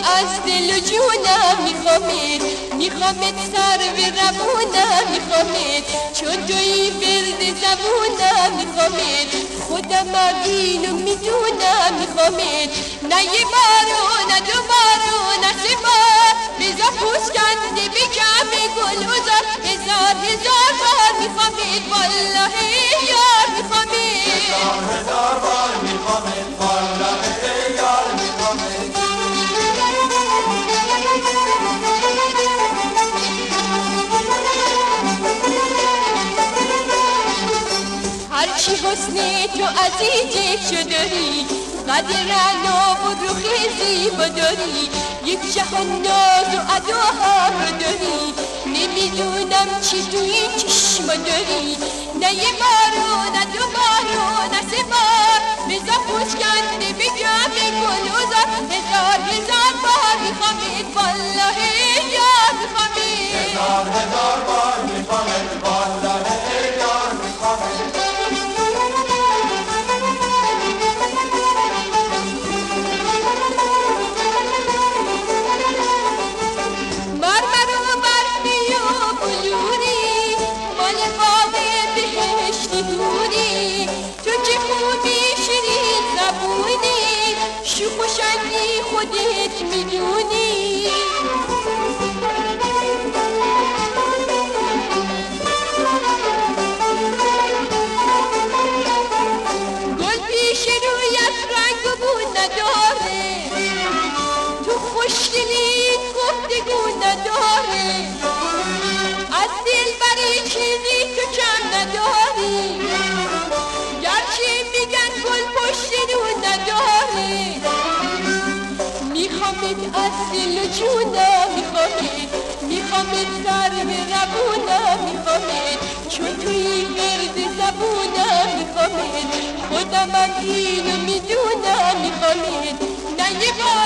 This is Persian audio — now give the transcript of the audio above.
از دل و جونم میخوامت، میخوامت سر به روونم میخوامت، چون توی ورد زبونم میخوامت، خودم اینو میدونم میخوامت، نه یه بار و نه دو بار و نه سه بار، بذار پوست کنده بگم گل ازار، هزار بار میخوامت، والله یار میخوامت، هزار بار میخوامت، والله یار میخوامت. هرچی حسن تو عزیزش داری، قدر ناب و رخ زیبا داری، یک جهان ناز و اداها رو داری، نمیدونم چی تو این چشما داری، نه یه بار و نه دو بار و نه سه بار، بذار پوچ کنده بگم گل ازار، هزار بار میخوامت، والله یار میخوامت، هزار بار میخوامت، والله یار میخوامت. شوخ و شنگی خودت میدونی، گل پیش رویت رنگ و بو نداره، تو خوشدلی گفتگو نداره، از دل بری چیزی تو کم نداری، گرچه میگن گل پشت رو نداره، میخوامت از دل و جونم میخوامت، میخوامت سر به روونم میخوامت، چون توی ورد زبونم میخوامت، خودم اینو میدونم میخوامت، نه یه بار